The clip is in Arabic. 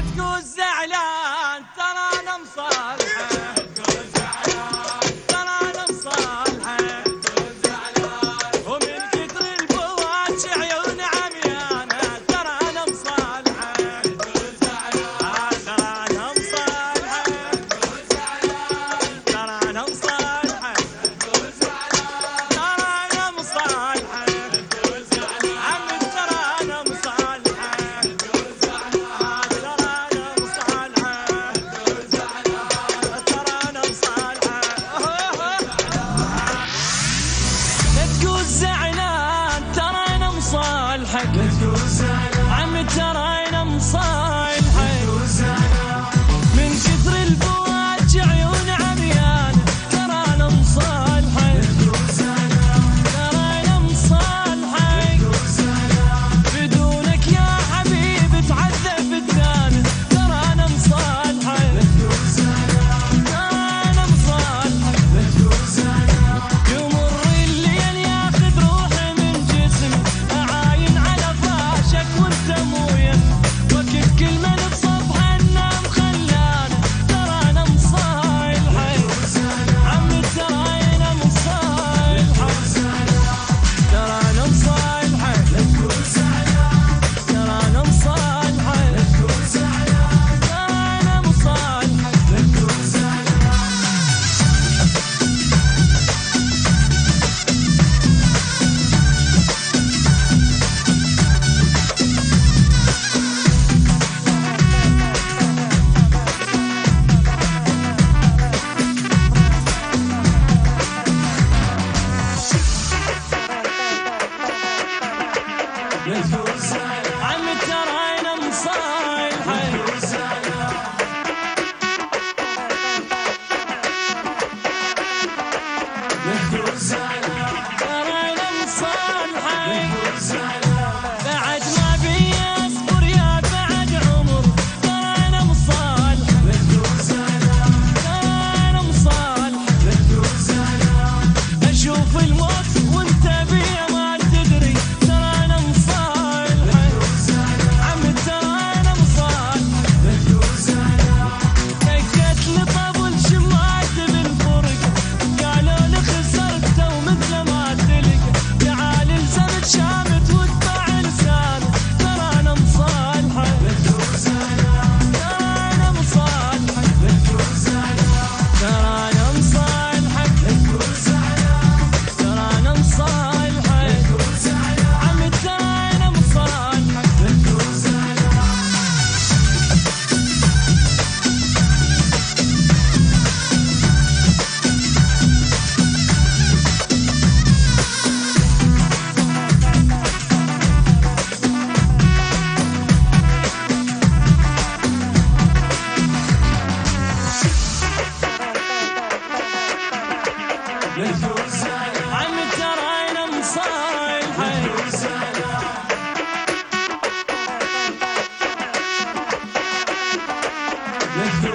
تقول زعلان ترى انا مصالحه، ترى انا مصالحه، ومن كثر البواج عيون عميانه ترى انا مصالحه، ترى انا مصالحه، ترى انا مصالحه، ترى انا مصالحه، عمي ترى انا مصالحه، ترى انا مصالحه، ترى انا مصالحه. لا تقول زعلان ترى انا مصالحك، عمي ترى انا مصالحك، من كثر البواج عيون عميان ترى انا مصالحك، ترى انا مصالحك، بدونك يا حبيبي تعذب الدان ترى انا مصالحك، ترى انا مصالحك، يمر الليل ياخذ روحي من جسمي اعاين على فراشك وانت مويه، وقت كل من بصبح النام خلانه ترى انا مصالحك، عمي ترى انا مصالحك، ترى انا مصالحك، ترى انا مصالحك، ترى انا عمي ترى انا مصالحك، ترى انا مصالحك، بعد ما بي اصبر يا بعد عمر ترى انا مصالحك، ترى انا مصالحك، اشوف الموت وانت بيا ما تدري ترى انا مصالحك، عمي ترى انا مصالحك، دقت لي طبل شمعت بالفرق قالوا لي خسرته ومثل ما تلقى، تعال الزمت شامت واتبع لسانه ترى انا مصالحك، ترى انا مصالحك، ترى انا مصالحك، ترى انا مصالحك، عمي ترى انا مصالحك. عمي ترى انا مصالحك.